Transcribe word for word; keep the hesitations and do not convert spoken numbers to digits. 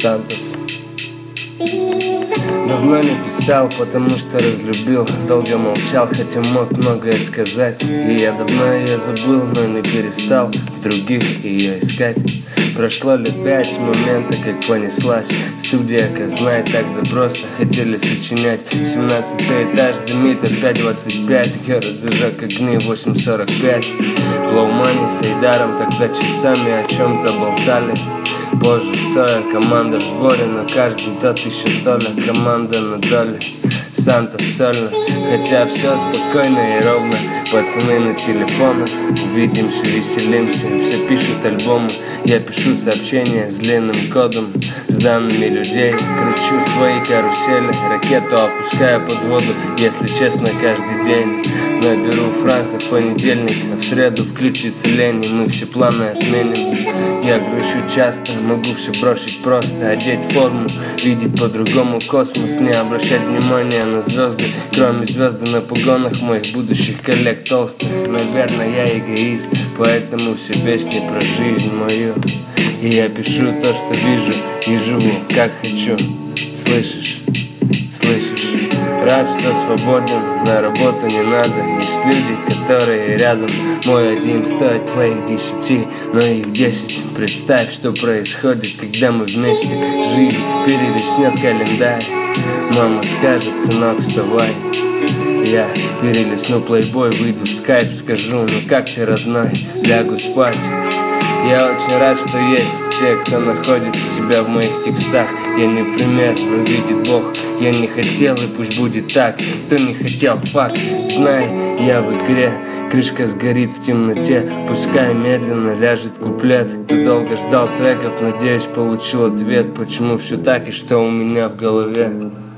Сантос. Давно не писал, потому что разлюбил. Долго молчал, хотя мог многое сказать. И я давно ее забыл, но не перестал в других ее искать. Прошло лет пять с момента, как понеслась студия, как знает, так да просто хотели сочинять. Семнадцатый этаж дымит, опять двадцать пять. Город зажег огни, восемь сорок пять. Плоумани с Эйдаром тогда часами о чем-то болтали. Боже, Соя, команда в сборе, но каждый тот еще то ли команда на доле. Сантос сольно, хотя все спокойно и ровно. Пацаны на телефонах, увидимся, веселимся. Все пишут альбомы, я пишу сообщения с длинным кодом, с данными людей. Кручу свои карусели, ракету опускаю под воду, если честно, каждый день. Наберу Франца в понедельник, а в среду включится лень, и мы все планы отменим. Я грущу часто, могу все бросить просто, одеть форму, видеть по-другому космос, не обращать внимания на звезды, кроме звезды на погонах моих будущих коллег толстых. Наверное, я эгоист, поэтому все песни про жизнь мою. И я пишу то, что вижу, и живу, как хочу. Слышишь? Слышишь? Рад, что свободен, на работу не надо. Есть люди, которые рядом. Мой один стоит твоих десяти, но их десять. Представь, что происходит, когда мы вместе. Жизнь перелистнет календарь. Мама скажет: сынок, вставай. Я перелистну плейбой, выйду в скайп, скажу: ну как ты, родной, лягу спать. Я очень рад, что есть те, кто находит себя в моих текстах. Я не пример, но видит Бог. Я не хотел, и пусть будет так. Кто не хотел, факт. Знай, я в игре. Крышка сгорит в темноте. Пускай медленно ляжет куплет. Кто долго ждал треков, надеюсь, получил ответ. Почему все так и что у меня в голове.